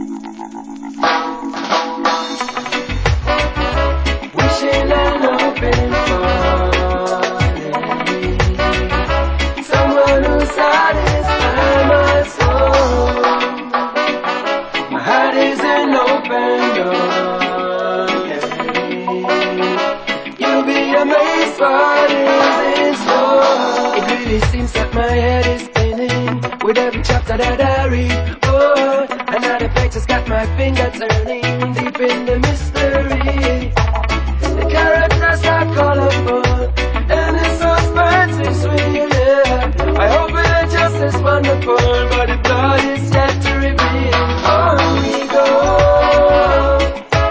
Wishing an open falling, someone who satisfy my soul. My heart is an open door. You'll be amazed what is in store. It really seems that my head is spinning with every chapter that I read. Oh, another page has got my finger turning deep in the mystery.